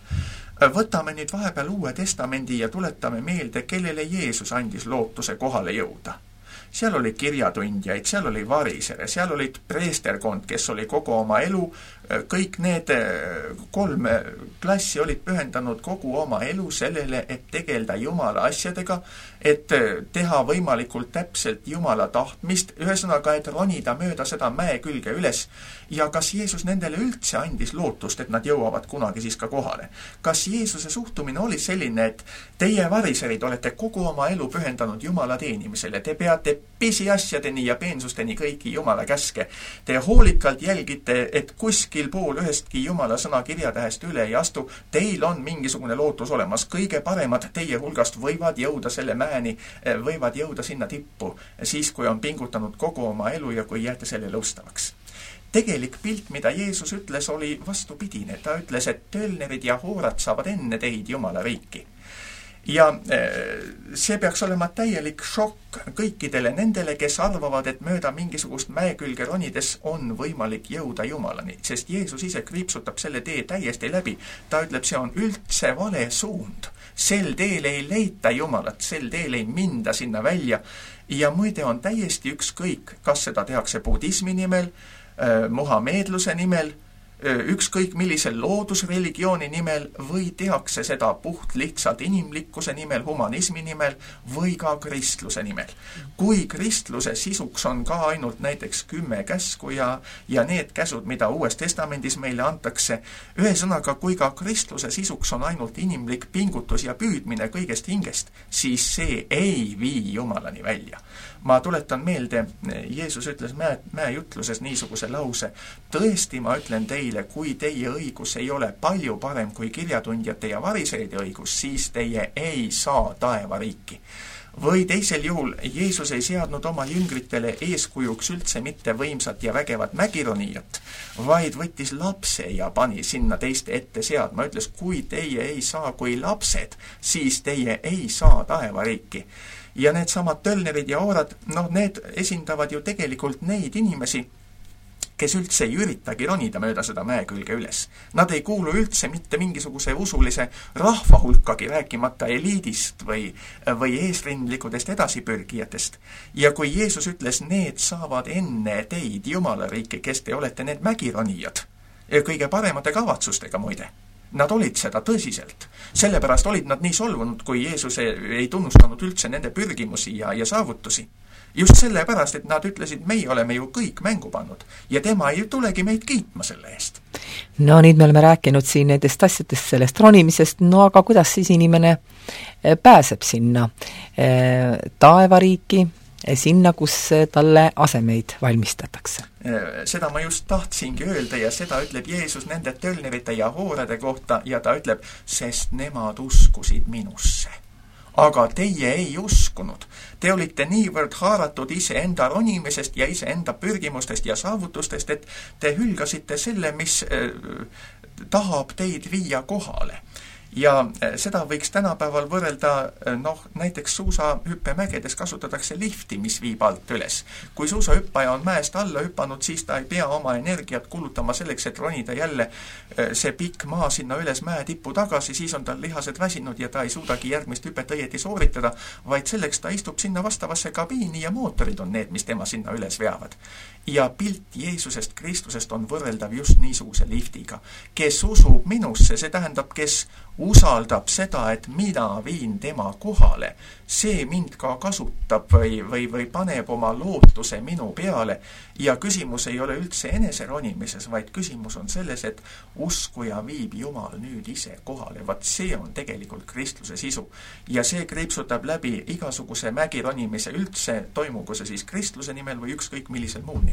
Võtame nüüd vahepeal Uue Testamendi ja tuletame meelde, kellele Jeesus andis lootuse kohale jõuda. Seal oli kirjatundjaid, seal oli varisere, seal olid preesterkond, kes oli kogu oma elu, kõik need kolm klassi olid pühendanud kogu oma elu sellele, et tegelda Jumala asjadega, et teha võimalikult täpselt Jumala tahtmist, ühesõnaga, et ronida mööda seda mäe külge üles. Ja kas Jeesus nendele üldse andis lootust, et nad jõuavad kunagi siis ka kohale? Kas Jeesuse suhtumine oli selline, et teie variserid olete kogu oma elu pühendanud Jumala teenimisele, te peate pisiasjadeni ja peensusteni kõiki Jumala käske. Te hoolikalt jälgite, et kuskil pool ühestki Jumala sõna kirjatähest üle ei astu, teil on mingisugune lootus olemas. Kõige paremad teie hulgast võivad jõuda selle mäeni, võivad jõuda sinna tippu, siis kui on pingutanud kogu oma elu ja kui jääte sellele ustavaks. Tegelik pilt, mida Jeesus ütles, oli vastupidine. Ta ütles, et tölnerid ja hoorad saavad enne teid Jumala riiki. Ja see peaks olema täielik šokk kõikidele nendele, kes arvavad, et mööda mingisugust mäekülge ronides on võimalik jõuda Jumalani, sest Jeesus ise kriipsutab selle tee täiesti läbi. Ta ütleb, see on üldse vale suund. Sel teel ei leita Jumalat, sel teel ei minda sinna välja. Ja muide on täiesti ükskõik, kas seda tehakse budismi nimel, muhameedluse nimel, ükskõik millisel loodusreligiooni nimel või tehakse seda puht lihtsalt inimlikkuse nimel, humanismi nimel või ka kristluse nimel. Kui kristluse sisuks on ka ainult näiteks kümme käsku ja, ja need käsud, mida Uues Testamendis meile antakse, ühesõnaga, kui ka kristluse sisuks on ainult inimlik pingutus ja püüdmine kõigest hingest, siis see ei vii Jumalani välja. Ma tuletan meelde, Jeesus ütles mäe, mäejutluses niisuguse lause, tõesti ma ütlen teile, kui teie õigus ei ole palju parem kui kirjatundjate ja variseide õigus, siis teie ei saa taevariiki. Või teisel juhul Jeesus ei seadnud oma jüngritele eeskujuks üldse mitte võimsat ja vägevat mägironijat, vaid võttis lapse ja pani sinna teiste ette seadma. Ütles, kui teie ei saa kui lapsed, siis teie ei saa taevariiki. Ja need samad tölnerid ja oorad, noh, need esindavad ju tegelikult neid inimesi, kes üldse ei üritagi ronida mööda seda mäe külge üles. Nad ei kuulu üldse mitte mingisuguse usulise rahva hulkagi, rääkimata eliidist või, või eesrindlikudest edasipürgijatest. Ja kui Jeesus ütles, need saavad enne teid Jumala riiki, kes te olete need mägironijad, ja kõige paremate kavatsustega muide. Nad olid seda tõsiselt. Sellepärast olid nad nii solvunud, kui Jeesus ei tunnustanud üldse nende pürgimusi ja, ja saavutusi. Just sellepärast, et nad ütlesid, meie oleme ju kõik mängu pannud ja tema ei tulegi meid kiitma selle eest. No nüüd me oleme rääkinud siin nendest asjadest, sellest ronimisest, no aga kuidas siis inimene pääseb sinna taevariiki, sinna, kus talle asemeid valmistatakse? Seda ma just tahtsingi öelda ja seda ütleb Jeesus nende tölnerite ja hoorade kohta ja ta ütleb, sest nemad uskusid minusse. Aga teie ei uskunud. Te olite niivõrd haaratud ise enda ronimisest ja ise enda pürgimustest ja saavutustest, et te hülgasite selle, mis äh, tahab teid viia kohale. Ja seda võiks tänapäeval võrrelda, noh, näiteks suusahüppemägedes kasutatakse lifti, mis viib alt üles. Kui suusahüppaja on mäest alla hüpanud, siis ta ei pea oma energiat kulutama selleks, et ronida jälle see pikk maa sinna üles mäe tippu tagasi, siis on tal lihased väsinud ja ta ei suudagi järgmist hüpet õieti sooritada, vaid selleks ta istub sinna vastavasse kabiini ja mootorid on need, mis tema sinna üles veavad. Ja pilt Jeesusest Kristusest on võrreldav just niisuguse liftiga. Kes usub minusse, see tähendab, kes usaldab seda, et mina viin tema kohale, see mind ka kasutab või, või, või paneb oma lootuse minu peale. Ja küsimus ei ole üldse eneseronimises, vaid küsimus on selles, et uskuja viib Jumal nüüd ise kohale. Vat see on tegelikult kristluse sisu. Ja see kriipsutab läbi igasuguse mägironimise üldse, toimugu see siis kristluse nimel või ükskõik millisel muul nimel.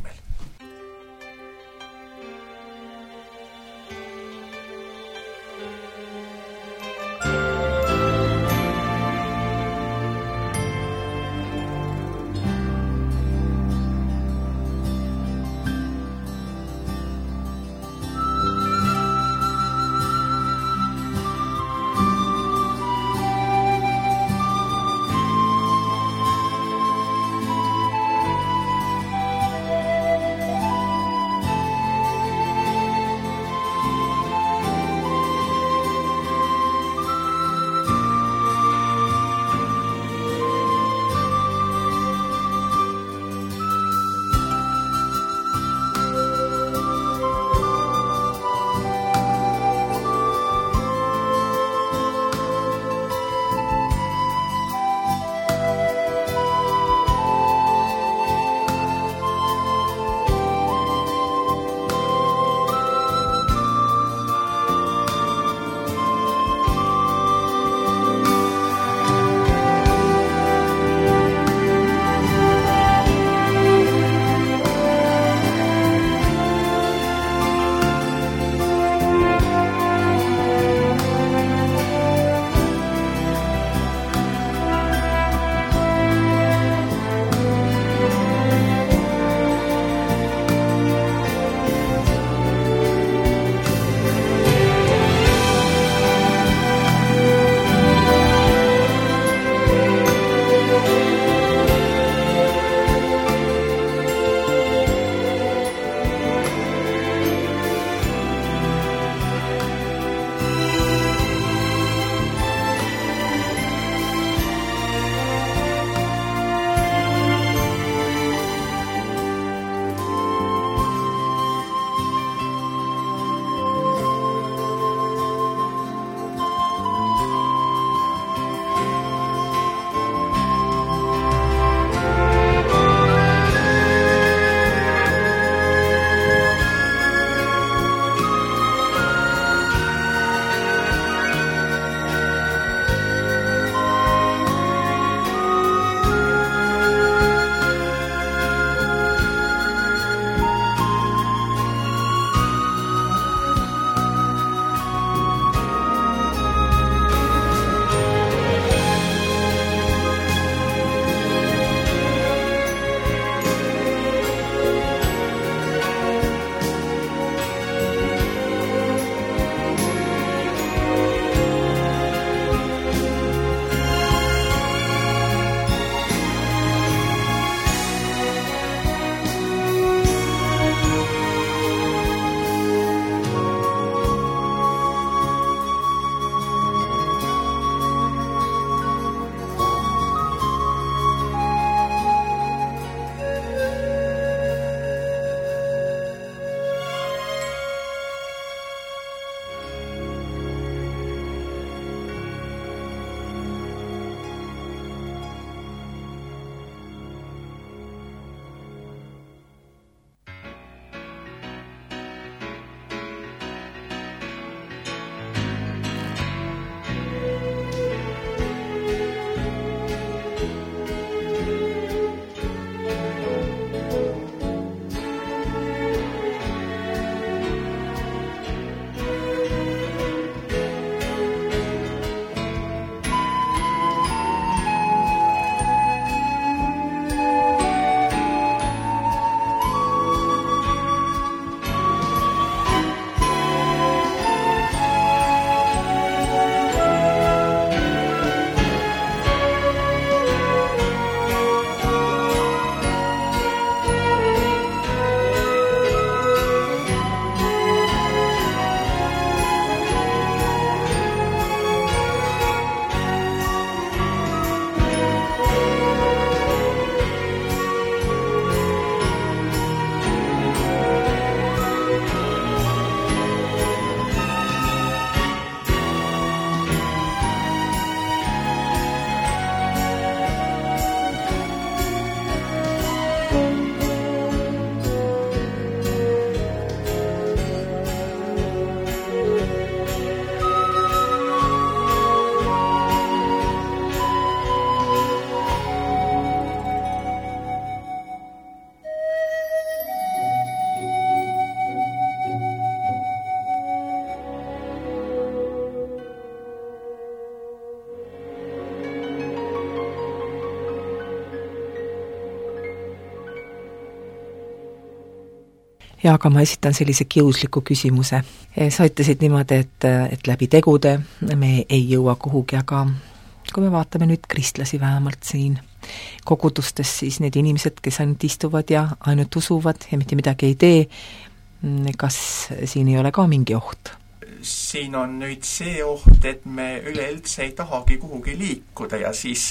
ja aga ma esitan sellise kiusliku küsimuse. Sa ütlesid niimoodi, et, et läbi tegude me ei jõua kuhugi, aga kui me vaatame nüüd kristlasi vähemalt siin kogudustes, siis need inimesed, kes ainult istuvad ja ainult usuvad ja mitte midagi ei tee, kas siin ei ole ka mingi oht? Siin on nüüd see oht, et me üleüldse ei tahagi kuhugi liikuda ja siis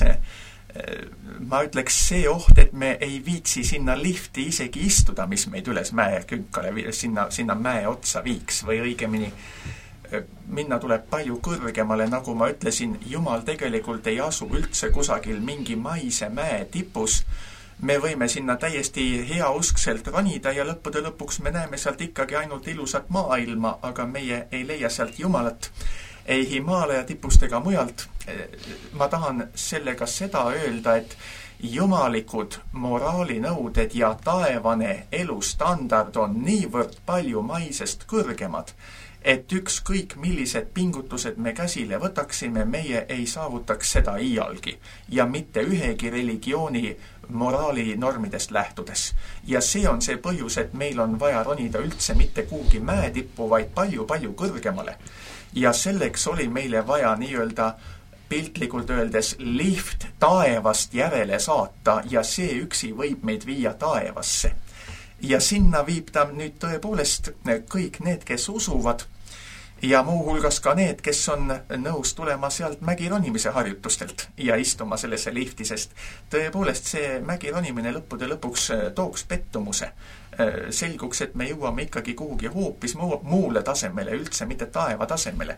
ma ütleks see oht, et me ei viitsi sinna lifti isegi istuda, mis meid üles mäe künkale, sinna, sinna mäe otsa viiks või õigemini minna tuleb palju kõrgemale, nagu ma ütlesin, Jumal tegelikult ei asu üldse kusagil mingi maise mäe tipus. Me võime sinna täiesti heauskselt ronida ja lõppude lõpuks me näeme sealt ikkagi ainult ilusat maailma, aga meie ei leia sealt Jumalat, ei Himaalaja tipust ega mujalt. Ma tahan sellega seda öelda, et jumalikud moraalinõuded ja taevane elustandard on niivõrd palju maisest kõrgemad, et ükskõik millised pingutused me käsile võtaksime, meie ei saavutaks seda iialgi ja mitte ühegi religiooni moraalinormidest lähtudes. Ja see on see põhjus, et meil on vaja ronida üldse mitte kuhugi mäetippu, vaid palju-palju kõrgemale. Ja selleks oli meile vaja nii-öelda piltlikult öeldes lift taevast järele saata ja see üksi võib meid viia taevasse. Ja sinna viib ta nüüd tõepoolest kõik need, kes usuvad ja muuhulgas ka need, kes on nõus tulema sealt mägironimise harjutustelt ja istuma sellesse lifti, sest tõepoolest see mägironimine lõppude lõpuks tooks pettumuse. Selguks, et me jõuame ikkagi kuhugi hoopis muule tasemele, üldse mitte taeva tasemele.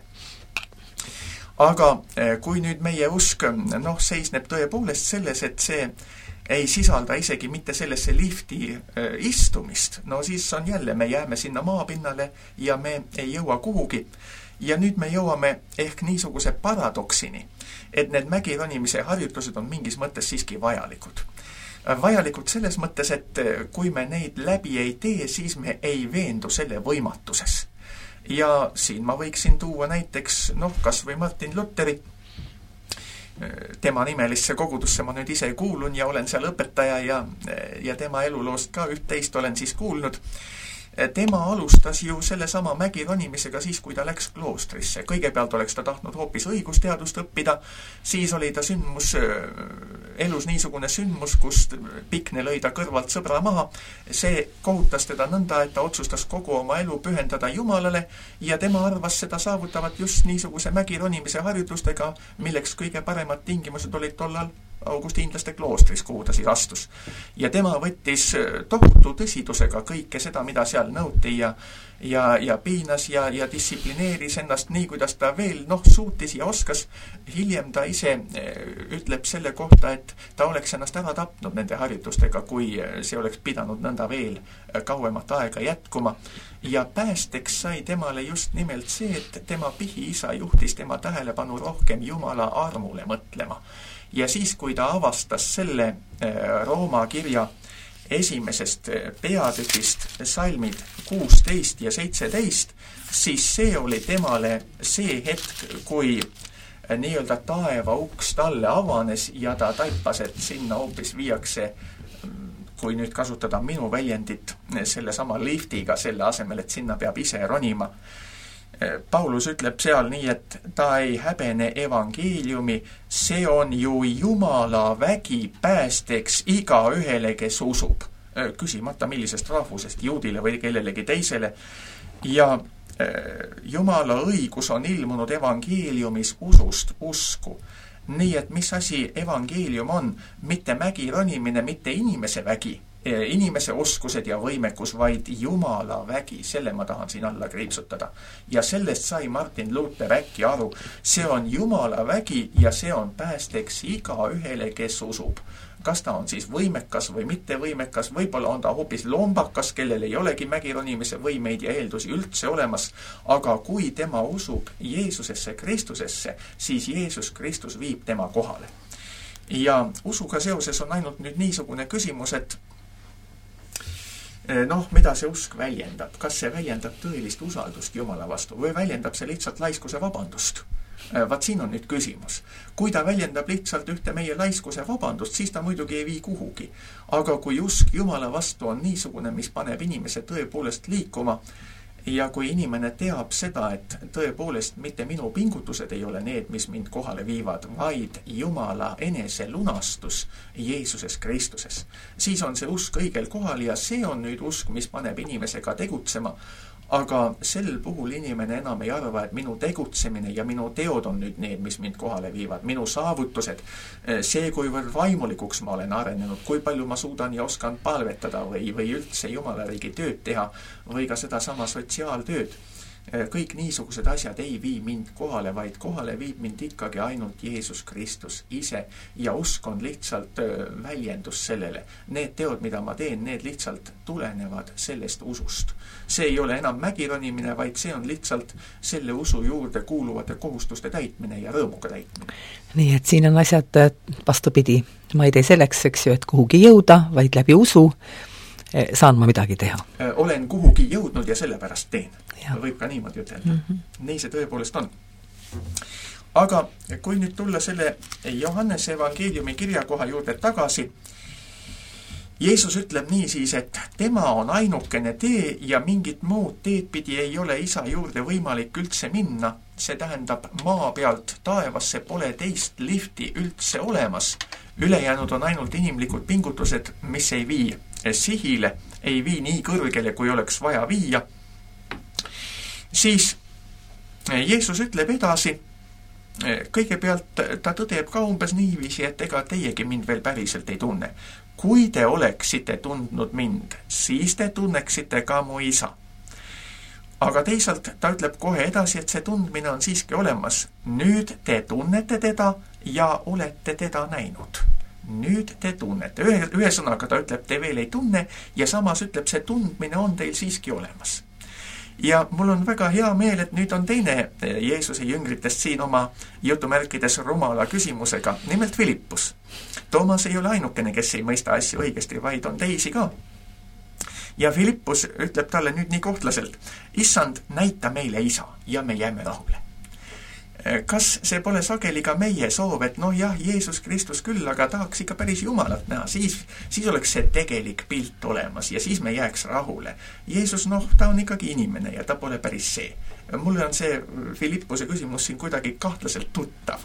Aga kui nüüd meie usk noh, seisneb tõepoolest selles, et see ei sisalda isegi mitte sellesse lifti istumist, no siis on jälle, me jääme sinna maapinnale ja me ei jõua kuhugi. Ja nüüd me jõuame ehk niisuguse paradoksini, et need mägironimise harjutused on mingis mõttes siiski vajalikud. Vajalikud selles mõttes, et kui me neid läbi ei tee, siis me ei veendu selle võimatuses. Ja siin ma võiksin tuua näiteks, noh, kas või Martin Lutheri, tema nimelisse kogudusse ma nüüd ise kuulun ja olen seal õpetaja ja, ja tema eluloost ka üht-teist olen siis kuulnud. Tema alustas ju selle sama mägironimisega siis, kui ta läks kloostrisse. Kõigepealt oleks ta tahtnud hoopis õigusteadust õppida, siis oli ta sündmus, elus niisugune sündmus, kust Pikne lõi ta kõrvalt sõbra maha. See kohutas teda nõnda, et ta otsustas kogu oma elu pühendada Jumalale ja tema arvas seda saavutavat just niisuguse mägironimise harjutustega, milleks kõige paremad tingimused olid tollal augustiinlaste kloostris, kuhu ta siis astus. Ja tema võttis tohutu tõsidusega kõike seda, mida seal nõuti ja, ja, ja piinas ja, ja distsiplineeris ennast nii, kuidas ta veel noh, suutis ja oskas. Hiljem ta ise ütleb selle kohta, et ta oleks ennast ära tapnud nende harjutustega, kui see oleks pidanud nõnda veel kauemat aega jätkuma. Ja päästeks sai temale just nimelt see, et tema pihiisa juhtis tema tähelepanu rohkem Jumala armule mõtlema. Ja siis, kui ta avastas selle Rooma kirja esimesest peatükist salmid kuusteist ja seitseteist, siis see oli temale see hetk, kui nii-öelda taeva uks talle avanes ja ta taipas, et sinna hoopis viiakse, kui nüüd kasutada minu väljendit, selle sama liftiga selle asemel, et sinna peab ise ronima. Paulus ütleb seal nii, et ta ei häbene evangeeliumi, see on ju Jumala vägi päästeks iga ühele, kes usub. Küsimata millisest rahvusest, juudile või kellelegi teisele. Ja Jumala õigus on ilmunud evangeeliumis usust usku. Nii, et mis asi evangeelium on? Mitte mägi ronimine, mitte inimese vägi, inimese oskused ja võimekus, vaid Jumala vägi, selle ma tahan siin alla kriipsutada. Ja sellest sai Martin Luther äkki aru, see on Jumala vägi ja see on päästeks iga ühele, kes usub. Kas ta on siis võimekas või mitte võimekas, võib-olla on ta hoopis lombakas, kellel ei olegi mägironimise võimeid ja eeldusi üldse olemas, aga kui tema usub Jeesusesse Kristusesse, siis Jeesus Kristus viib tema kohale. Ja usuga seoses on ainult nüüd niisugune küsimus, et noh, mida see usk väljendab? Kas see väljendab tõelist usaldust Jumala vastu või väljendab see lihtsalt laiskuse vabandust? Vaat siin on nüüd küsimus. Kui ta väljendab lihtsalt ühte meie laiskuse vabandust, siis ta muidugi ei vii kuhugi. Aga kui usk Jumala vastu on niisugune, mis paneb inimese tõepoolest liikuma, ja kui inimene teab seda, et tõepoolest mitte minu pingutused ei ole need, mis mind kohale viivad, vaid Jumala enese lunastus Jeesuses Kristuses, siis on see usk õigel kohal ja see on nüüd usk, mis paneb inimesega tegutsema. Aga sel puhul inimene enam ei arva, et minu tegutsemine ja minu teod on nüüd need, mis mind kohale viivad, minu saavutused, see, kuivõrd vaimulikuks ma olen arenenud, kui palju ma suudan ja oskan palvetada või, või üldse Jumala riigi tööd teha või ka seda sama sotsiaaltööd. Kõik niisugused asjad ei vii mind kohale, vaid kohale viib mind ikkagi ainult Jeesus Kristus ise ja usk on lihtsalt väljendus sellele. Need teod, mida ma teen, need lihtsalt tulenevad sellest usust. See ei ole enam mägironimine, vaid see on lihtsalt selle usu juurde kuuluvate kohustuste täitmine ja rõõmuga täitmine. Nii, et siin on asjad vastupidi. Ma ei tee selleks, eks ju, et kuhugi jõuda, vaid läbi usu saan ma midagi teha. Olen kuhugi jõudnud ja sellepärast teen. Ja. Võib ka niimoodi ütelda. Mm -hmm. Nii see tõepoolest on. Aga kui nüüd tulla selle Johannese evangeeliumi kirjakoha juurde tagasi, Jeesus ütleb nii siis, et tema on ainukene tee ja mingit muud teed pidi ei ole isa juurde võimalik üldse minna. See tähendab, maa pealt taevasse pole teist lifti üldse olemas. Ülejäänud on ainult inimlikud pingutused, mis ei vii sihile, ei vii nii kõrgele, kui oleks vaja viia. Siis Jeesus ütleb edasi, kõigepealt ta tõdeb ka umbes niiviisi, et ega teiegi mind veel päriselt ei tunne. Kui te oleksite tundnud mind, siis te tunneksite ka mu isa. Aga teisalt ta ütleb kohe edasi, et see tundmine on siiski olemas. Nüüd te tunnete teda ja olete teda näinud. Nüüd te tunnete. Ühe, ühe sõnaga ta ütleb, te veel ei tunne ja samas ütleb, see tundmine on teil siiski olemas. Ja mul on väga hea meel, et nüüd on teine Jeesuse jüngritest siin oma jutumärkides rumala küsimusega, nimelt Filippus. Toomas ei ole ainukene, kes ei mõista asju õigesti, vaid on teisi ka. Ja Filippus ütleb talle nüüd nii kohtlaselt, issand, näita meile isa ja me jääme rahule. Kas see pole sageli ka meie soov, et noh jah, Jeesus Kristus küll, aga tahaks ikka päris Jumalat näha, siis, siis oleks see tegelik pilt olemas ja siis me jääks rahule. Jeesus, noh, ta on ikkagi inimene ja ta pole päris see. Mulle on see Filippuse küsimus siin kuidagi kahtlaselt tuttav.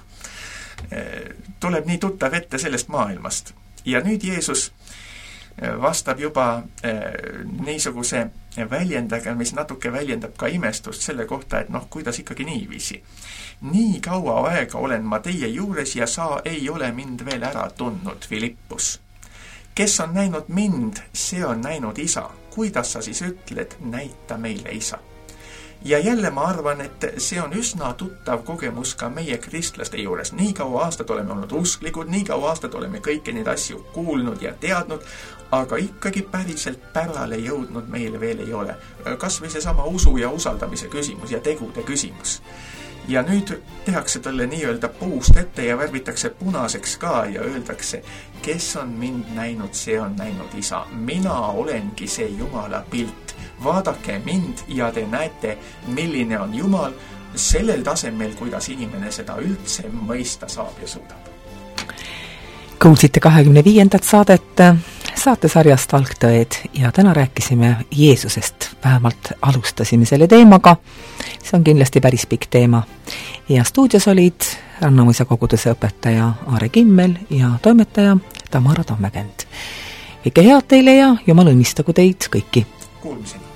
Tuleb nii tuttav ette sellest maailmast. Ja nüüd Jeesus vastab juba niisuguse väljendaga, mis natuke väljendab ka imestust selle kohta, et noh, kuidas ikkagi niiviisi. Nii kaua aega olen ma teie juures ja sa ei ole mind veel ära tundnud, Filippus. Kes on näinud mind, see on näinud isa. Kuidas sa siis ütled, näita meile isa? Ja jälle ma arvan, et see on üsna tuttav kogemus ka meie kristlaste juures. Nii kaua aastat oleme olnud usklikud, nii kaua aastat oleme kõiki neid asju kuulnud ja teadnud, aga ikkagi päriselt pärale jõudnud meile veel ei ole. Kas või see sama usu ja usaldamise küsimus ja tegude küsimus. Ja nüüd tehakse talle nii-öelda puust ette ja värvitakse punaseks ka ja öeldakse, kes on mind näinud, see on näinud isa. Mina olengi see Jumala pilt. Vaadake mind ja te näete, milline on Jumal sellel tasemel, kuidas inimene seda üldse mõista saab ja suudab. Kuulsite kahekümne viiendat saadet saatesarjast Algtõed ja täna rääkisime Jeesusest. Vähemalt alustasime selle teemaga. See on kindlasti päris pikk teema. Ja stuudios olid Rannamuisa koguduse õpetaja Aare Kimmel ja toimetaja Tamara Tammekend. Kõike head teile ja Jumal õnnistagu teid kõiki. Kuulmiseni.